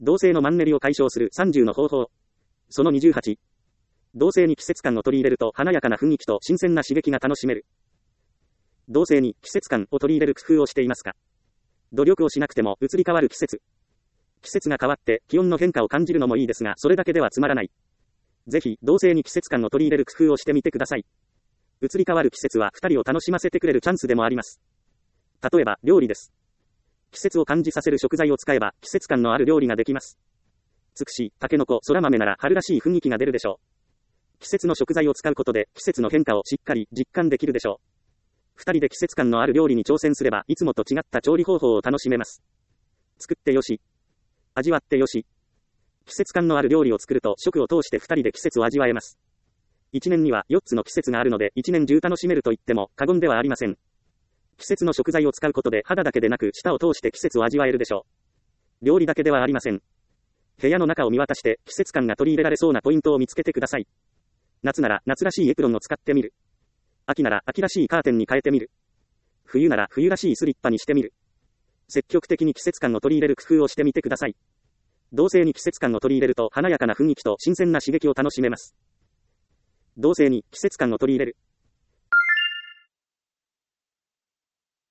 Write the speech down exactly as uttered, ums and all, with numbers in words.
同性のマンネリを解消するさんじゅうの方法。そのにじゅうはち。同性に季節感を取り入れると華やかな雰囲気と新鮮な刺激が楽しめる。同性に季節感を取り入れる工夫をしていますか？努力をしなくても移り変わる季節。季節が変わって気温の変化を感じるのもいいですが、それだけではつまらない。ぜひ、同性に季節感を取り入れる工夫をしてみてください。移り変わる季節は二人を楽しませてくれるチャンスでもあります。例えば、料理です。季節を感じさせる食材を使えば、季節感のある料理ができます。つくし、たけのこ、そら豆なら春らしい雰囲気が出るでしょう。季節の食材を使うことで、季節の変化をしっかり実感できるでしょう。二人で季節感のある料理に挑戦すれば、いつもと違った調理方法を楽しめます。作ってよし。味わってよし。季節感のある料理を作ると、食を通して二人で季節を味わえます。一年にはよっつの季節があるので、一年中楽しめると言っても過言ではありません。季節の食材を使うことで肌だけでなく舌を通して季節を味わえるでしょう。料理だけではありません。部屋の中を見渡して季節感が取り入れられそうなポイントを見つけてください。夏なら夏らしいエプロンを使ってみる。秋なら秋らしいカーテンに変えてみる。冬なら冬らしいスリッパにしてみる。積極的に季節感を取り入れる工夫をしてみてください。同性に季節感を取り入れると華やかな雰囲気と新鮮な刺激を楽しめます。同性に季節感を取り入れる。